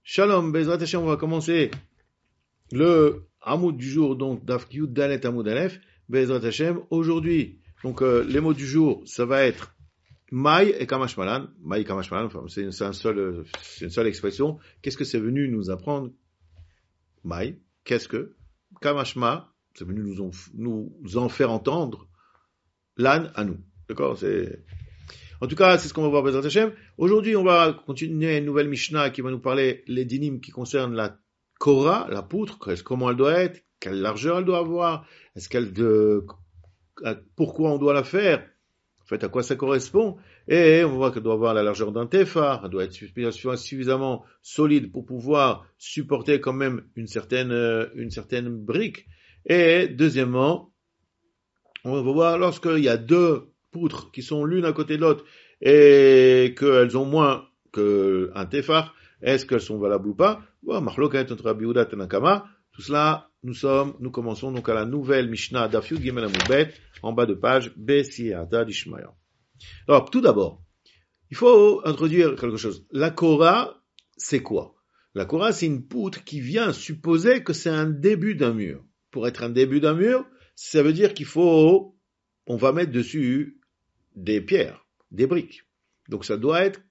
Shalom, Bezrat Hashem, on va commencer le Hamoud du jour, donc Daf Yud Dalet Hamoud Aleph, Bezrat Hashem. Aujourd'hui, donc les mots du jour, ça va être Maï et Kamash Malan. Maï et Kamash Malan, enfin, c'est une seule expression. Qu'est-ce que c'est venu nous apprendre? Maï, qu'est-ce que? Kamashma, c'est venu nous en faire entendre l'âne à nous. D'accord? En tout cas, c'est ce qu'on va voir Bezrat Hashem. Aujourd'hui, on va continuer une nouvelle Mishnah qui va nous parler les dinim qui concernent la Korah, la poutre, comment elle doit être, quelle largeur elle doit avoir, pourquoi on doit la faire, en fait, à quoi ça correspond, et on va voir qu'elle doit avoir la largeur d'un tefar, elle doit être suffisamment solide pour pouvoir supporter quand même une certaine brique, et deuxièmement, on va voir lorsqu'il y a deux poutres qui sont l'une à côté de l'autre et qu'elles ont moins qu'un tefar, est-ce qu'elles sont valables ou pas? Bon, Machloket entre Rabbi Yehuda et Nakama, tout cela, nous commençons donc à la nouvelle Mishnah Daf Yud Gimel Amud Bet, en bas de page, Besiata d'Ishmael. Alors, tout d'abord, il faut introduire quelque chose. La Korah, c'est quoi? La Korah, c'est une poutre qui vient supposer que c'est un début d'un mur. Pour être un début d'un mur, ça veut dire on va mettre dessus des pierres, des briques. Donc ça doit être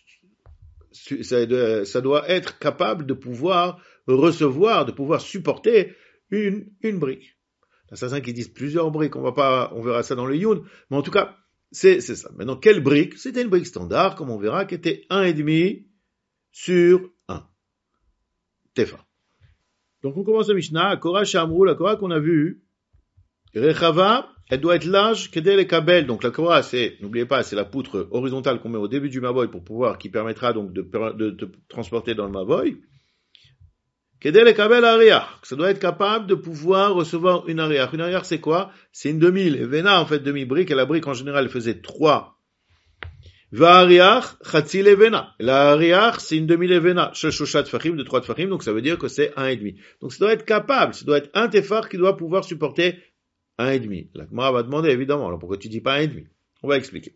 capable de pouvoir recevoir, de pouvoir supporter une brique. Il y a certains qui disent plusieurs briques, on verra ça dans le Youn, mais en tout cas, c'est ça. Maintenant, quelle brique? C'était une brique standard, comme on verra, qui était 1,5 sur 1. Tefa. Donc on commence la Mishnah, Korah Shamrou, la Korah qu'on a vue, Rechava, elle doit être large, Kedel et Kabel. Donc la Korah, n'oubliez pas, c'est la poutre horizontale qu'on met au début du Mavoy qui permettra donc de te transporter dans le Mavoy. Kedel et Kabel Ariach. Ça doit être capable de pouvoir recevoir une Ariach. Une Ariach, c'est quoi? C'est une demi-levena, en fait, demi-brique, et la brique, en général, elle faisait 3. Va Ariach, Chatzi levena. La Ariach, c'est une demi-levena. Shoshat Fachim, de 3 Fachim, donc ça veut dire que c'est 1,5. Donc ça doit être capable, ça doit être un tefar qui doit pouvoir supporter 1,5. La Gemara va demander, évidemment, alors pourquoi tu dis pas 1,5? On va expliquer.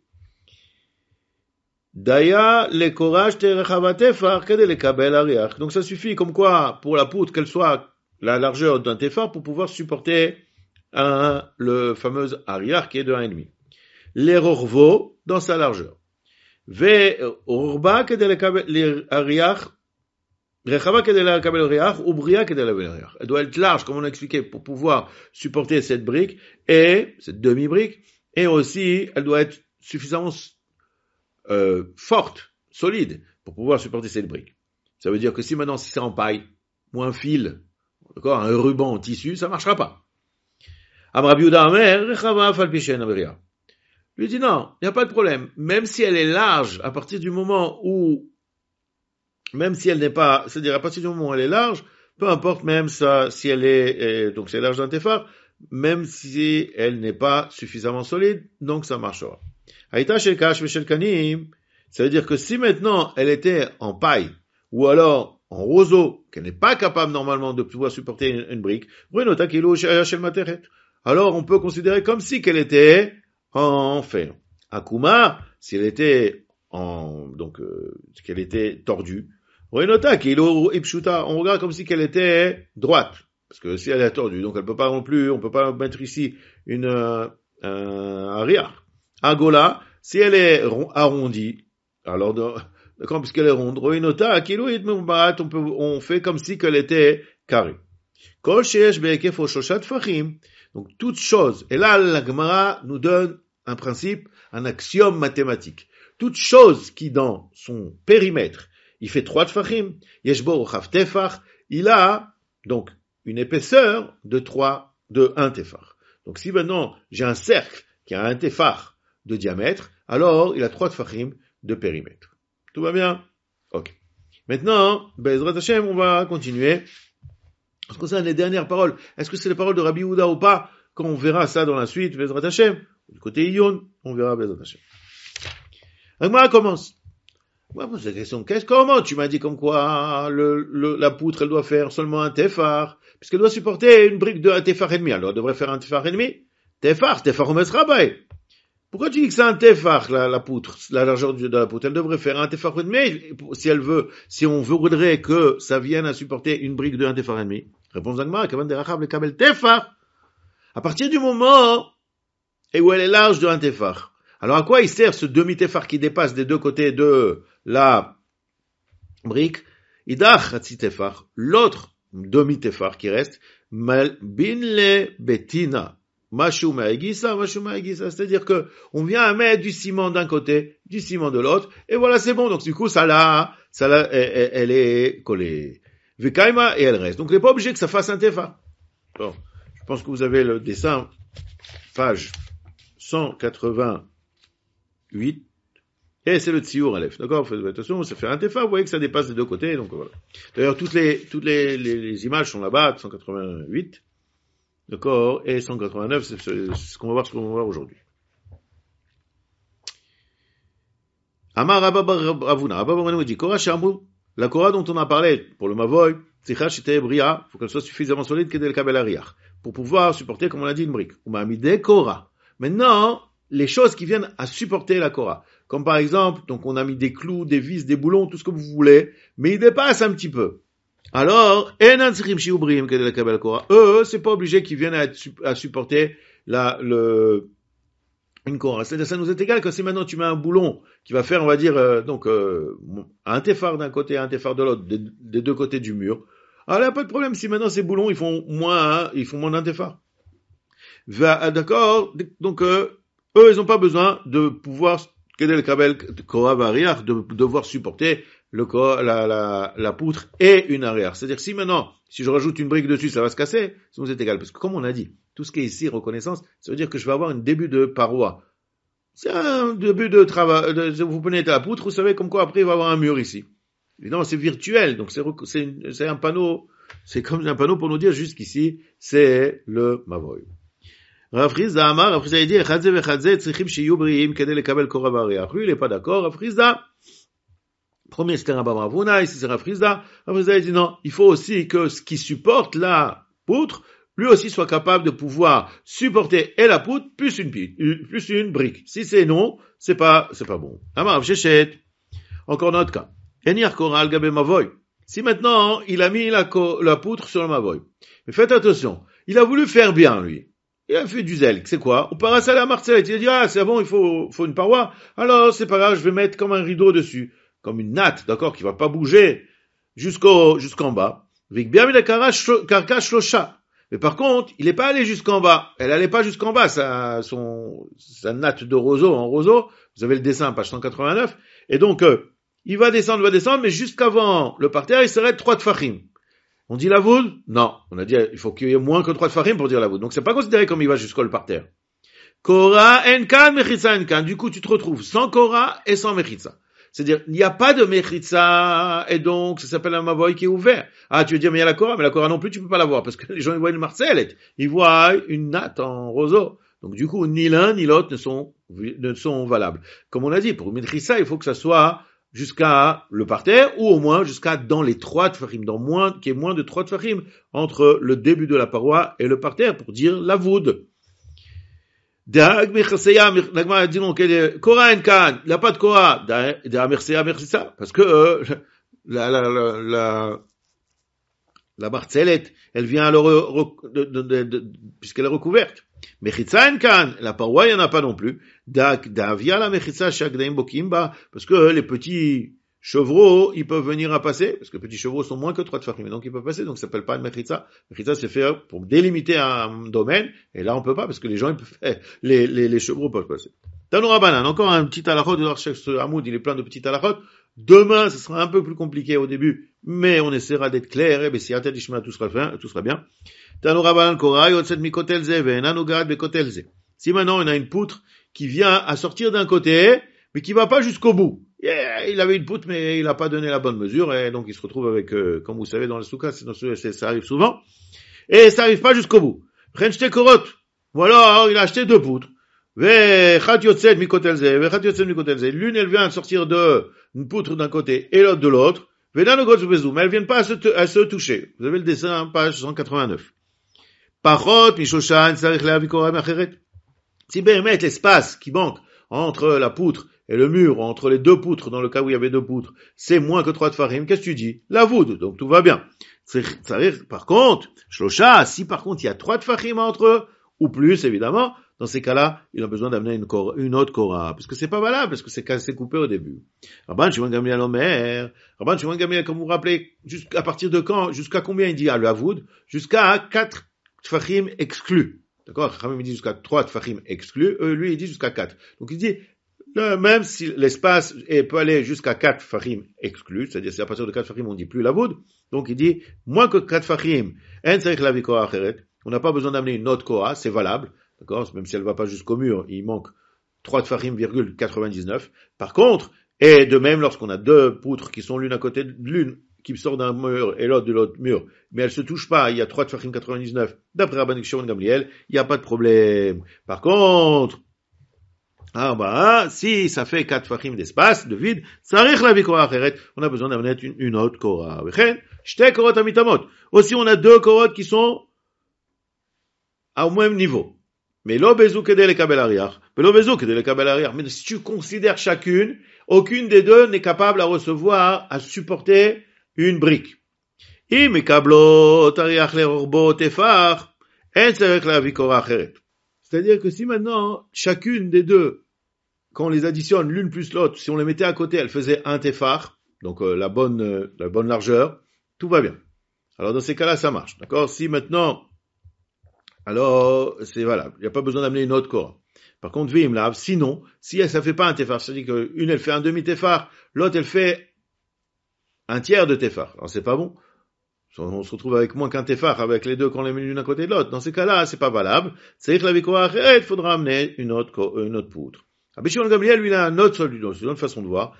Daya le korach terechava tefar kede le kabel ariach. Donc ça suffit, comme quoi, pour la poutre, qu'elle soit la largeur d'un tefar pour pouvoir supporter le fameux ariach qui est de 1,5. L'erorvo dans sa largeur. Ve orba kede le kabel ariach. Rechava kede le kabel ariach ou bria kede le kabel ariach. Elle doit être large, comme on a expliqué, pour pouvoir supporter cette brique et cette demi-brique, et aussi elle doit être suffisamment forte, solide, pour pouvoir supporter cette brique. Ça veut dire que si maintenant c'est en paille, ou un fil, d'accord, un ruban en tissu, ça marchera pas. Amar Rabbi Yehuda Omer, Rechava af al pi she'en bria. Lui dit non, il n'y a pas de problème. Même si elle est large, à partir du moment où, même si elle n'est pas, c'est-à-dire à partir du moment où elle est large, peu importe même ça, si elle est, donc c'est large d'un tefar, même si elle n'est pas suffisamment solide, donc ça marchera. Haïta shel kash ve shel kanim, ça veut dire que si maintenant elle était en paille, ou alors en roseau, qu'elle n'est pas capable normalement de pouvoir supporter une brique, alors on peut considérer comme si qu'elle était en fer. Akuma, si elle était qu'elle était tordue, on regarde comme si qu'elle était droite. Parce que si elle est tordue, donc elle peut pas non plus, on peut pas mettre ici un riach. Agola, si elle est arrondie, alors d'accord, puisqu'elle est ronde, on fait comme si qu'elle était carrée. Donc toute chose, et là la Gemara nous donne un principe, un axiome mathématique. Toute chose qui dans son périmètre, il fait 3 tfachim, yeshbo chav tefach, il a donc une épaisseur de 1 tefach. Donc si maintenant j'ai un cercle qui a 1 tefach de diamètre, alors il a 3 tfachim de périmètre. Tout va bien? Ok. Maintenant, Bezrat Hashem, on va continuer. En ce qui concerne les dernières paroles, est-ce que c'est les paroles de Rabbi Yehuda ou pas? Quand on verra ça dans la suite, Bezrat Hashem, du côté Iyon, on verra Bezrat Hashem. Agma commence. Moi, pose la question, comment tu m'as dit comme quoi la poutre, elle doit faire seulement un tefar, puisqu'elle doit supporter une brique de un tefar et demi, alors elle devrait faire un tefar et demi? Tefar, tefar omes rabay. Pourquoi tu dis que c'est un tefar, la poutre, la largeur de la poutre? Elle devrait faire un tefar et demi, si on voudrait que ça vienne à supporter une brique de un tefar et demi. Réponse d'Agmara, kavan derachab le kabel tefar. À partir du moment où elle est large de un tefar. Alors à quoi il sert ce demi-tefar qui dépasse des deux côtés de la brique? Idach hatzi tefar, l'autre demi-tefar qui reste, mal binle betina. Mashuma egisa, c'est-à-dire que on vient à mettre du ciment d'un côté, du ciment de l'autre, et voilà, c'est bon. Donc du coup, elle est collée. Vekaima, et elle reste. Donc il n'est pas obligé que ça fasse un tefar. Bon, je pense que vous avez le dessin, page 188, et c'est le tsiour Aleph. D'accord? Faites attention, ça fait un tefar, vous voyez que ça dépasse des deux côtés, donc voilà. D'ailleurs, toutes les images sont là-bas, 188. D'accord, et 189, c'est ce qu'on va voir aujourd'hui. Amar Rabba Ravuna, Rabba Ravuna dit, Korah Shamou, la Korah dont on a parlé, pour le Mavoy, Tzicha Shite Bria, faut qu'elle soit suffisamment solide qu'elle kabel ariach, pour pouvoir supporter, comme on l'a dit, une brique. Ou ma'amide Korah. Maintenant, les choses qui viennent à supporter la Korah. Comme par exemple, donc on a mis des clous, des vis, des boulons, tout ce que vous voulez, mais il dépasse un petit peu. Alors, eux, c'est pas obligé qu'ils viennent à supporter une Korah. C'est-à-dire, ça nous est égal que si maintenant tu mets un boulon qui va faire, on va dire, un tefar d'un côté, un tefar de l'autre, des deux côtés du mur. Alors, il n'y a pas de problème si maintenant ces boulons, ils font moins d'un tefar. D'accord? Donc, eux, ils n'ont pas besoin de pouvoir, de devoir supporter la poutre et une arrière. C'est-à-dire, si maintenant, si je rajoute une brique dessus, ça va se casser, ça nous est égal. Parce que comme on a dit, tout ce qui est ici, reconnaissance, ça veut dire que je vais avoir un début de paroi. C'est un début de travail, vous prenez la poutre, vous savez comme quoi après il va y avoir un mur ici. Évidemment, c'est virtuel, donc c'est un panneau, c'est comme un panneau pour nous dire jusqu'ici, c'est le Mavoy. Rafrizda Amar, Rafrizda a dit, Chadze vechadze, tzrichim shiyu briim, kede lekabel korah bariach. Lui, il est pas d'accord, Rafrizda. Premier, c'était Rabba Ravuna, ici c'est Rafrizda. Rafrizda, il dit non, il faut aussi que ce qui supporte la poutre, lui aussi soit capable de pouvoir supporter et la poutre, plus une brique. Si c'est non, c'est pas bon. Amar, Shechet. Encore notre cas. Enir Koral Gabe Mavoy. Si maintenant, il a mis la poutre sur le Mavoy. Mais faites attention. Il a voulu faire bien, lui. Il a fait du zèle. C'est quoi? On part à ça à la Marcellette. Il a dit, c'est bon, il faut une paroi. Alors, c'est pas grave, je vais mettre comme un rideau dessus. Comme une natte, d'accord, qui va pas bouger jusqu'en bas. Avec bien mis la carcache locha. Mais par contre, il est pas allé jusqu'en bas. Elle allait pas jusqu'en bas, sa natte de roseau en roseau. Vous avez le dessin, page 189. Et donc, il va descendre, mais jusqu'avant le parterre, il serait 3 tfachim. On dit la voûte? Non. On a dit, il faut qu'il y ait moins que 3 tfachim pour dire la voûte. Donc c'est pas considéré comme il va jusqu'au parterre. Korah enkan, mechitza enkan. Du coup, tu te retrouves sans Korah et sans mechitza. C'est-à-dire, il n'y a pas de mechitza, et donc, ça s'appelle un mavoy qui est ouvert. Ah, tu veux dire, mais il y a la Korah, mais la Korah non plus, tu peux pas la voir, parce que les gens, ils voient une marcellette. Ils voient une natte en roseau. Donc, du coup, ni l'un, ni l'autre ne sont valables. Comme on a dit, pour une mechitza, il faut que ça soit jusqu'à le parterre, ou au moins jusqu'à dans les 3 tfachim, qu'il y ait moins de 3 tfachim entre le début de la paroi et le parterre, pour dire la voûte. Dag mechseya, l'agma dit non, Korah enkan, il n'y a pas de Korah, da mechseya, parce que la marcellette, elle vient alors puisqu'elle est recouverte. Mechitza enkan, la paroi, il n'y en a pas non plus. Da via la mechitza shagdaim bokimba, parce que les petits chevreaux, ils peuvent venir à passer, parce que les petits chevreaux sont moins que 3 tfachim, donc ils peuvent passer, donc ça s'appelle pas une mechitza. Mechitza, c'est fait pour délimiter un domaine, et là on peut pas, parce que les gens, ils peuvent, les chevreaux peuvent passer. Tanoura Banan, encore un petit halachot, de ce Hamoud, il est plein de petits halachot. Demain, ce sera un peu plus compliqué au début, mais on essaiera d'être clair, et si Atel Ishma, tout sera bien. Tanoura Banan, Korah, Yotzet Mikotelze, Venanugad Bekotelze. Si maintenant on a une poutre qui vient à sortir d'un côté, mais qui va pas jusqu'au bout. Il avait une poutre, mais il n'a pas donné la bonne mesure, et donc il se retrouve avec, comme vous savez, dans les soukas, ça arrive souvent, et ça arrive pas jusqu'au bout. Prenchte korot. Voilà, il a acheté 2 poutres. L'une, elle vient sortir une poutre d'un côté, et l'autre de l'autre. Mais elles viennent pas à se toucher. Vous avez le dessin, page 189. Pachot, mishoshan, sarich leavi korah macheret. Si Béhémet, l'espace qui manque entre la poutre et le mur, entre les deux poutres, dans le cas où il y avait deux poutres, c'est moins que 3 tfarim, qu'est-ce que tu dis? La voûte, donc tout va bien. Par contre, Shlosha, si par contre il y a 3 tfarim entre eux, ou plus évidemment, dans ces cas-là, il a besoin d'amener une autre Korah, parce que c'est pas valable, parce que c'est coupé au début. Rabban Shimon Gamliel Omer, Rabban Shimon Gamliel, comme vous vous rappelez, à partir de quand, jusqu'à combien il dit à l'avoud? Jusqu'à 4 tfachim exclus. D'accord? Khamim dit jusqu'à 3 tfachim exclus, lui il dit jusqu'à 4. Donc il dit, même si l'espace peut aller jusqu'à 4 tfachim exclus, c'est-à-dire c'est à partir de 4 tfachim on dit plus l'avoud, donc il dit, moins que 4 tfachim, en tzarich lavi Korah acheret, on n'a pas besoin d'amener une autre Korah, c'est valable. D'accord? Même si elle va pas jusqu'au mur, il manque 3 tfachim, 99. Par contre, et de même lorsqu'on a deux poutres qui sont l'une à côté de l'une, qui sort d'un mur et l'autre de l'autre mur, mais elles se touchent pas, il y a 3 tfachim 99, d'après Rabban Shimon Gamliel, il n'y a pas de problème. Par contre, si ça fait 4 tfachim d'espace, de vide, tzarich lavi Korah acheret, on a besoin d'amener une autre Korah. Shte korot amitamot. Aussi, on a 2 korot qui sont au même niveau. Mais l'obézou que des kabel arrière. Mais si tu considères chacune, aucune des deux n'est capable à recevoir, à supporter une brique. C'est-à-dire que si maintenant, chacune des deux, quand on les additionne l'une plus l'autre, si on les mettait à côté, elle faisait un tefar, donc la bonne largeur, tout va bien. Alors dans ces cas-là, ça marche. D'accord? Si maintenant, alors, c'est valable. Il n'y a pas besoin d'amener une autre Korah. Par contre, Vim lave. Sinon, si ça fait pas un tefar, c'est-à-dire qu'une, elle fait un demi-tefar, l'autre, elle fait un tiers de tefar. Alors, c'est pas bon. On se retrouve avec moins qu'un tefar, avec les deux qu'on les met l'une à côté de l'autre. Dans ces cas-là, c'est pas valable. C'est que la Korah, il faudra amener une autre poutre. Rabbi Shimon Gamliel, lui, il a une autre solution, une autre façon de voir.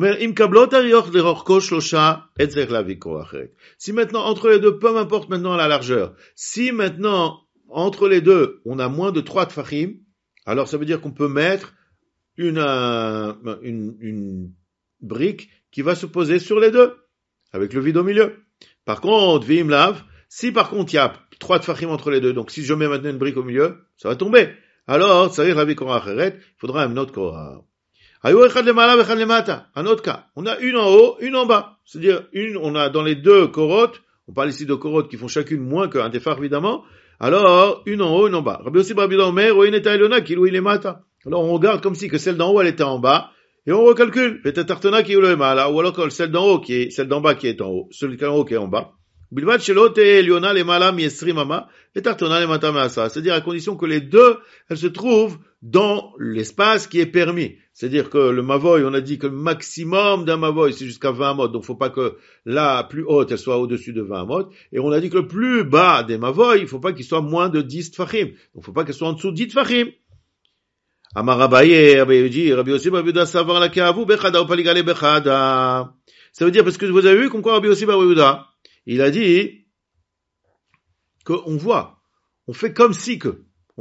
Si maintenant, entre les deux, peu m'importe maintenant la largeur, si maintenant, entre les deux, on a moins de 3 tfachim, alors ça veut dire qu'on peut mettre une brique qui va se poser sur les deux, avec le vide au milieu. Par contre, Vim Lav, si par contre il y a 3 tfachim entre les deux, donc si je mets maintenant une brique au milieu, ça va tomber. Alors, ça veut dire la Korah acheret, il faudra une autre Korah. Un autre cas, on a une en haut, une en bas. C'est-à-dire, on a dans les deux korotes, on parle ici de korotes qui font chacune moins qu'un tefar évidemment, alors, une en haut, une en bas. Rabbi Yossi bar Rabbi Yehuda Omer, Roin et Elona, Kilou il est mata. Alors, on regarde comme si que celle d'en haut, elle était en bas, et on recalcule. Et Tartana qui est mala, ou alors celle d'en haut celle d'en bas qui est en haut, celui qui est en haut qui est en bas. Bilvat shelote Eliona le mala mi esrimama, et Tartana le mata measa. C'est-à-dire à condition que les deux, elles se trouvent dans l'espace qui est permis. C'est-à-dire que le mavoy, on a dit que le maximum d'un mavoy, c'est jusqu'à 20 amot. Donc, faut pas que la plus haute, elle soit au-dessus de 20 amot. Et on a dit que le plus bas des mavoy, il faut pas qu'il soit moins de 10 tfachim. Donc, faut pas qu'elle soit en dessous de 10 tfachim. Amar Abaye, Rabbi Yossi bar Yehuda savar la keavu bechada ou paligale bechada. Ça veut dire, parce que vous avez vu comme quoi Rabbi Yossi bar Yehuda, il a dit qu'on voit, on fait comme si que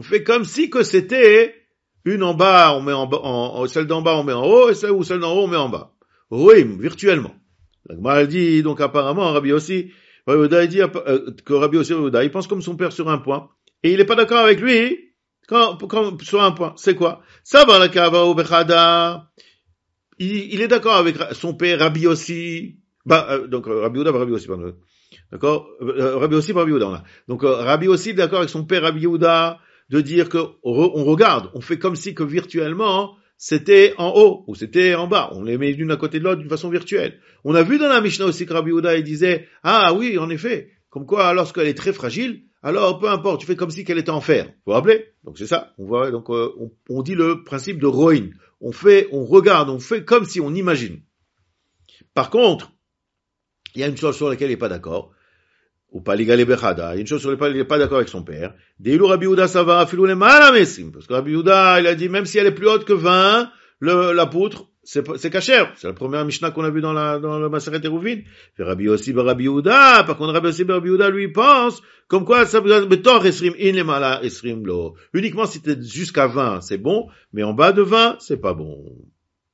c'était une en bas, on met celle d'en bas, on met en haut, et celle d'en haut, on met en bas. Oui, virtuellement. La dit, donc apparemment, Rabbi Yossi, il dit que Rabbi Yossi, il pense comme son père sur un point, et il est pas d'accord avec lui, quand sur un point. C'est quoi? Ça va la kava ou bechada. Il est d'accord avec son père, Rabbi Yossi, donc Rabbi Yehuda, Rabbi Yossi, pardon. D'accord? Rabbi Yossi, Rabbi Yehuda, on a. Donc Rabbi Yossi est d'accord avec son père, Rabbi Yehuda, de dire que on regarde, on fait comme si que virtuellement c'était en haut ou c'était en bas, on les met l'une à côté de l'autre d'une façon virtuelle. On a vu dans la Mishnah aussi que Rabbi Yehuda il disait oui en effet, comme quoi lorsqu'elle est très fragile, alors peu importe, tu fais comme si qu'elle était en fer. Vous vous rappelez? Donc c'est ça. On voit donc on dit le principe de Roin. On regarde, on fait comme si on imagine. Par contre, il y a une chose sur laquelle il n'est pas d'accord. Ou pas l'égale bechada, il y a une chose sur laquelle il n'est pas d'accord avec son père. Deilou Rabbi Yehuda savara filou le malamesim. Parce que Rabbi Yehuda, il a dit, même si elle est plus haute que 20, la poutre, c'est cachère. C'est la première Mishnah qu'on a vue dans le Maseret Eruvin. Rabbi Yossi bar Rabbi Yehuda, par contre Rabbi Yossi bar Rabbi Yehuda, lui, pense, comme quoi, ça besoin betor esrim in le mala esrim lo. Uniquement si t'es jusqu'à 20, c'est bon, mais en bas de 20, c'est pas bon.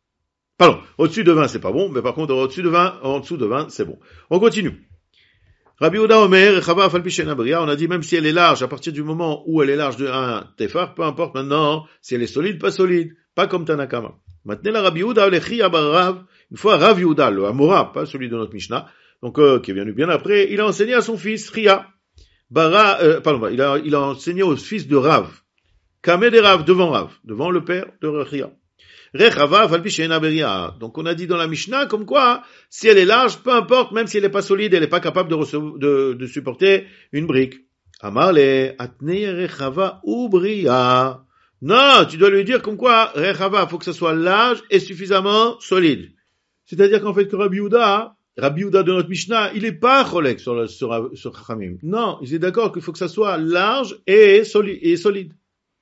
Pardon, au-dessus de 20, c'est pas bon, mais par contre, en dessous de 20, c'est bon. On continue. Rabbi Yehuda Omer, Rechava Afal Pi She'ena Beria, on a dit même si elle est large, à partir du moment où elle est large de 1 tefar, peu importe maintenant si elle est solide, pas solide, pas comme Tanakama. Maintenant, la Rabbi Yehuda Olechi Abarav, une fois Rav Yehuda, le Amora, pas celui de notre Mishnah, donc qui est venu bien après, il a enseigné à son fils Ria. Il a enseigné au fils de Rav. Kameh de Rav, devant le père de Ria. Rechava Afal Pi She'ena Beria. Donc on a dit dans la Mishnah comme quoi, si elle est large, peu importe, même si elle est pas solide, elle est pas capable de supporter une brique. Amarle Atnei Rechava Ubria. Non, tu dois lui dire comme quoi, Rechava, faut que ça soit large et suffisamment solide. C'est-à-dire qu'en fait que Rabbi Yehuda de notre Mishnah, il est pas cholek sur Chachamim. Non, il est d'accord qu'il faut que ça soit large et solide.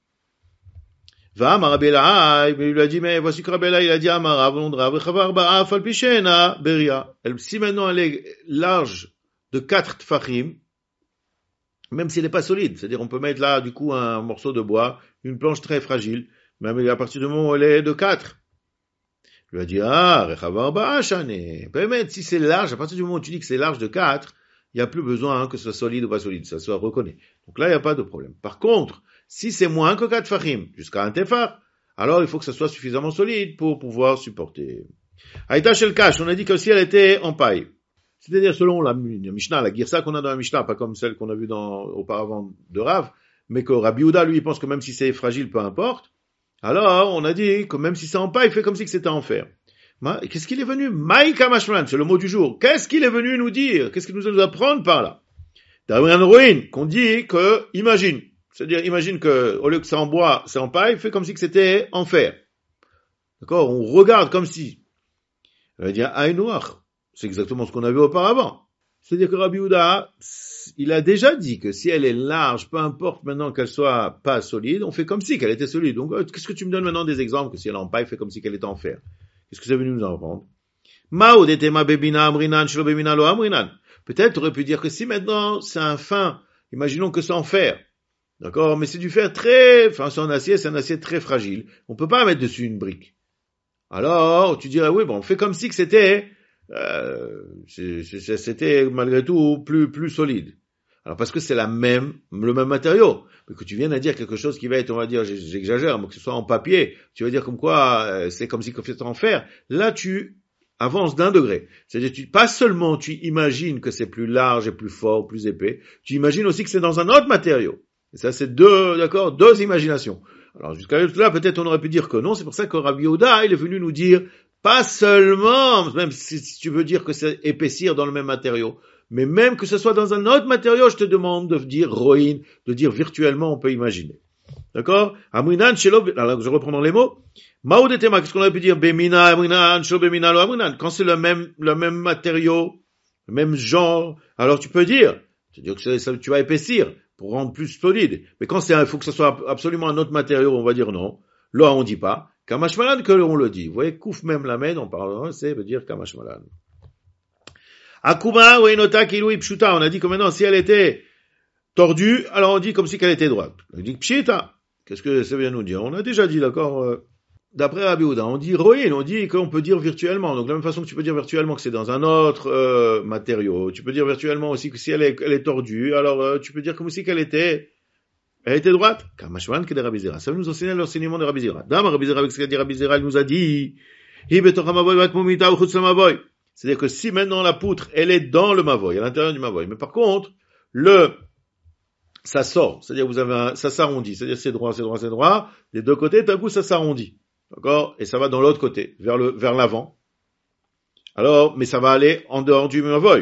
Va Amar Rabbi il lui a dit, mais voici que Rabbi il a dit à Amar, Beria. Si maintenant elle est large de 4 tfachim, même si elle n'est pas solide, c'est-à-dire on peut mettre là du coup un morceau de bois, une planche très fragile, même à partir du moment où elle est de 4. Il lui a dit, Rechavar Ba'ashane. Permettre, si c'est large, à partir du moment où tu dis que c'est large de 4, il n'y a plus besoin que ce soit solide ou pas solide, ça soit reconnu. Donc là, il n'y a pas de problème. Par contre, si c'est moins que 4 fachim, jusqu'à un tefar, alors il faut que ça soit suffisamment solide pour pouvoir supporter. Aïta Shel Kash, on a dit que si elle était en paille, c'est-à-dire selon la Mishnah, la Girsa qu'on a dans la Mishnah, pas comme celle qu'on a vue auparavant de Rav, mais que Rabbi Yehuda, lui, il pense que même si c'est fragile, peu importe, alors on a dit que même si c'est en paille, il fait comme si c'était en fer. Qu'est-ce qu'il est venu? Maïka Mashman, c'est le mot du jour. Qu'est-ce qu'il est venu nous dire? Qu'est-ce qu'il nous apprendre par là? D'après Roin, qu'on dit que, imagine. C'est-à-dire, imagine que, au lieu que c'est en bois, c'est en paille, fait comme si c'était en fer. D'accord? On regarde comme si. On va dire, Aïnouach. C'est exactement ce qu'on a vu auparavant. C'est-à-dire que Rabbi Yehuda, il a déjà dit que si elle est large, peu importe maintenant qu'elle soit pas solide, on fait comme si qu'elle était solide. Donc, qu'est-ce que tu me donnes maintenant des exemples que si elle est en paille, fait comme si qu'elle était en fer? Qu'est-ce que ça veut nous en apprendre? Peut-être, tu aurais pu dire que si maintenant c'est un fin, imaginons que c'est en fer. D'accord? Mais c'est du fer c'est un acier très fragile. On peut pas mettre dessus une brique. Alors, tu dirais, oui, bon, on fait comme si que c'était malgré tout plus solide. Alors parce que c'est le même matériau. Mais que tu viennes à dire quelque chose qui va être, on va dire, j'exagère, mais que ce soit en papier, tu vas dire comme quoi c'est comme si c'était en fer. Là, tu avances d'un degré. C'est-à-dire, pas seulement tu imagines que c'est plus large et plus fort, plus épais, tu imagines aussi que c'est dans un autre matériau. Et ça, c'est deux imaginations. Alors jusqu'à là, peut-être on aurait pu dire que non, c'est pour ça que Rabbi Yehuda, il est venu nous dire, pas seulement, même si tu veux dire que c'est épaissir dans le même matériau, mais même que ce soit dans un autre matériau, je te demande de dire roïn, de dire virtuellement, on peut imaginer. D'accord? Amrinan, shelo, alors je reprends dans les mots. Maoudetema, qu'est-ce qu'on aurait pu dire? Bemina, amrinan, shelo bemina, lo amrinan. Quand c'est le même matériau, le même genre, alors tu peux dire que tu vas épaissir pour rendre plus solide. Mais quand il faut que ce soit absolument un autre matériau, on va dire non. Là, on dit pas. Kamashmalan, que on le dit. Vous voyez, kouf même la main, on parle, c'est veut dire Kamashmalan. Akuma, ou enota, kilou, pshuta. On a dit que maintenant, si elle était tordue, alors on dit comme si qu'elle était droite. On dit pshita. Qu'est-ce que ça vient nous dire? On a déjà dit, d'accord, d'après Rabbi Yehuda, on dit roïn, on dit qu'on peut dire virtuellement. Donc, de la même façon que tu peux dire virtuellement que c'est dans un autre matériau, tu peux dire virtuellement aussi que si elle est tordue, alors tu peux dire comme si qu'elle était droite. Kamashwan que de Rabbi Zera. Ça veut nous enseigner l'enseignement de Rabbi Zera. Dame Rabbi Zera, avec ce qu'a dit Rabbi Zera, il nous a dit, c'est-à-dire que si maintenant la poutre, elle est dans le mavoy, à l'intérieur du mavoy, mais par contre, ça sort, c'est-à-dire ça s'arrondit, c'est-à-dire c'est droit, des deux côtés, d'un coup ça s'arrondit. D'accord? Et ça va dans l'autre côté, vers l'avant. Alors, mais ça va aller en dehors du mavoy.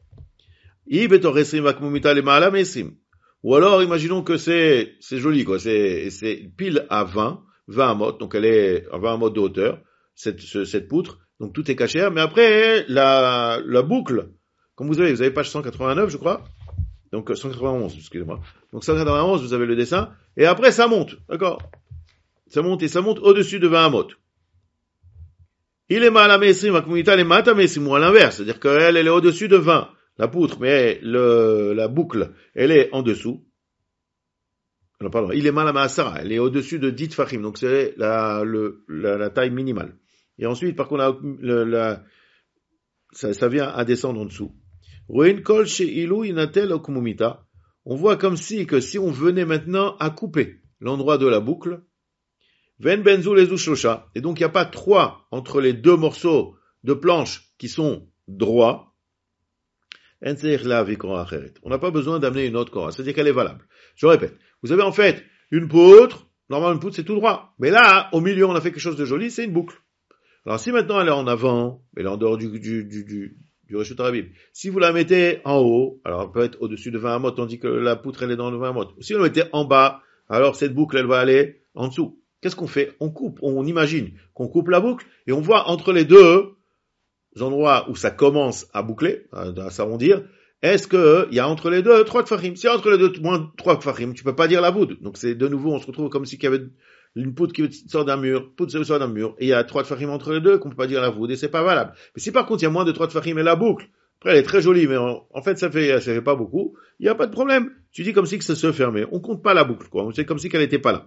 Ou alors, imaginons que c'est joli, quoi. C'est pile à 20 amot, donc elle est à 20 amot de hauteur, cette poutre. Donc tout est caché. Mais après, la boucle, comme vous avez page 189, je crois. Donc 191, excusez-moi. Donc 191, vous avez le dessin. Et après, ça monte. D'accord? Ça monte au-dessus de 20 amot. Il est mal à Messim, à Kmunita, les mat à Messim, ou à l'inverse. C'est-à-dire qu'elle est au-dessus de 20. La poutre, mais la boucle, elle est en dessous. Alors, pardon, il est mal à Maasara. Elle est au-dessus de 10 fachim. Donc c'est la taille minimale. Et ensuite, par contre, ça vient à descendre en dessous. Roin kol she'ilu inatel okumumita. On voit comme si on venait maintenant à couper l'endroit de la boucle. Ven benzu lezu shlosha. Et donc il n'y a pas 3 entre les 2 morceaux de planche qui sont droits. On n'a pas besoin d'amener une autre kora, c'est-à-dire qu'elle est valable. Je répète, vous avez en fait une poutre, normalement une poutre c'est tout droit, mais là, au milieu on a fait quelque chose de joli, c'est une boucle. Alors si maintenant elle est en avant, elle est en dehors du Reshut Harabim, si vous la mettez en haut, alors elle peut être au-dessus de 20 amot, tandis que la poutre elle est dans le 20 amot. Si vous la mettez en bas, alors cette boucle elle va aller en dessous. Qu'est-ce qu'on fait? On coupe, on imagine qu'on coupe la boucle, et on voit entre les deux endroits où ça commence à boucler, à s'arrondir, est-ce que il y a entre les deux 3 tfachim? Si entre les deux moins 3 tfachim, tu peux pas dire la voûte. Donc c'est de nouveau, on se retrouve comme si il y avait une poutre qui sort d'un mur, et il y a 3 tfachim entre les deux, qu'on peut pas dire la voûte, et c'est pas valable. Mais si par contre il y a moins de 3 tfachim et la boucle, après elle est très jolie, mais en fait ça fait pas beaucoup, il y a pas de problème. Tu dis comme si que ça se fermait. On compte pas la boucle, quoi. C'est comme si qu'elle était pas là.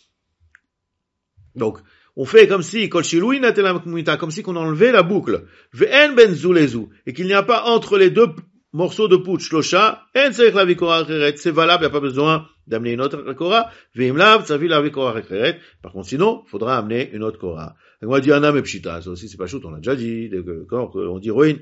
Donc, on fait comme si, comme si qu'on enlevait la boucle. Et qu'il n'y a pas entre les 2 morceaux de poutre, shlosha, c'est valable, il n'y a pas besoin d'amener une autre kora. Par contre, sinon, il faudra amener une autre kora. On va dire anam et pshita, ça aussi c'est pas chouette, on l'a déjà dit, on dit roin.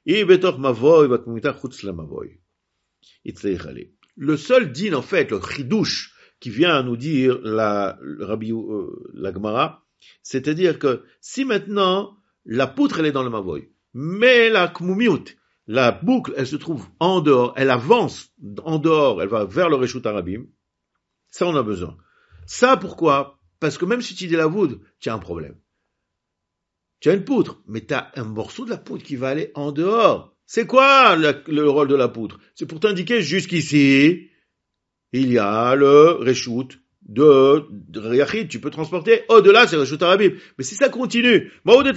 Le seul din, en fait, le chidouche, qui vient nous dire la Gemara, c'est-à-dire que si maintenant la poutre elle est dans le mavoy, mais la kmumiut, la boucle elle se trouve en dehors, elle avance en dehors, elle va vers le Reshut Harabim, ça on a besoin. Ça pourquoi? Parce que même si tu dis la voûte, tu as un problème. Tu as une poutre, mais tu as un morceau de la poutre qui va aller en dehors. C'est quoi le rôle de la poutre? C'est pour t'indiquer jusqu'ici, il y a le Reshut de Yachid, tu peux transporter. Au-delà, c'est Reshut Harabim. Mais si ça continue,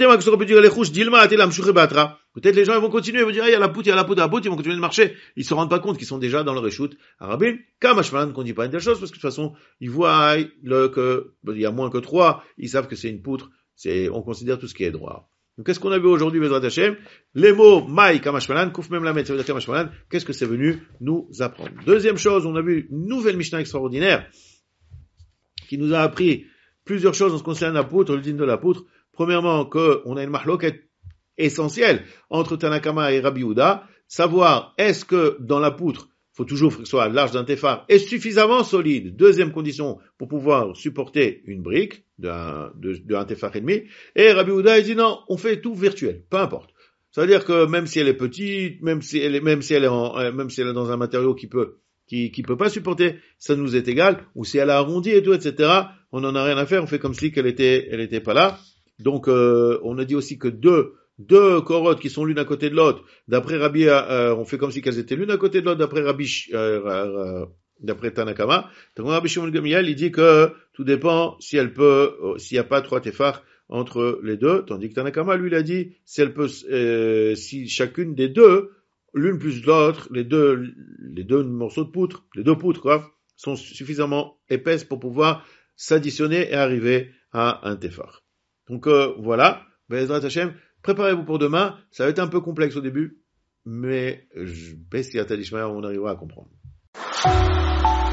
peut-être les gens ils vont continuer, ils vont dire, il y a la poutre, ils vont continuer de marcher. Ils se rendent pas compte qu'ils sont déjà dans le Reshut Harabim. Kamashmalan, qu'on dit pas une telle chose, parce que de toute façon, ils voient il y a moins que 3, ils savent que c'est une poutre, on considère tout ce qui est droit. Donc, qu'est-ce qu'on a vu aujourd'hui, Bezrat Hashem? Les mots Maï Kamashmalan, Kouf Mem Lamed, ça veut dire Kamashmalan. Qu'est-ce que c'est venu nous apprendre? Deuxième chose, on a vu une nouvelle Mishnah extraordinaire qui nous a appris plusieurs choses en ce qui concerne la poutre, le din de la poutre. Premièrement, qu'on a une mahloket essentielle entre Tanakama et Rabbi Yehuda, savoir est-ce que dans la poutre, faut toujours que ce soit large d'un téphar et suffisamment solide. Deuxième condition pour pouvoir supporter une brique d'un téphar et demi. Et Rabbi Yehuda, il dit non, on fait tout virtuel, peu importe. Ça veut dire que même si elle est petite, même si elle est dans un matériau qui peut pas supporter, ça nous est égal, ou si elle a arrondi et tout, etc., on n'en a rien à faire, on fait comme si elle était pas là. Donc, on a dit aussi que deux korottes qui sont l'une à côté de l'autre, d'après Rabbi, on fait comme si qu'elles étaient l'une à côté de l'autre, d'après Tanakama. Donc, Rabbi Shimon Gamliel, il dit que tout dépend s'il y a pas 3 téphars entre les deux, tandis que Tanakama, lui, il a dit, si chacune des deux, l'une plus l'autre, les deux morceaux de poutre, les 2 poutres, quoi, sont suffisamment épaisses pour pouvoir s'additionner et arriver à un téphar. Donc, voilà. Bezrat Hashem, préparez-vous pour demain. Ça va être un peu complexe au début, mais Bessiat Adishmael, on arrivera à comprendre.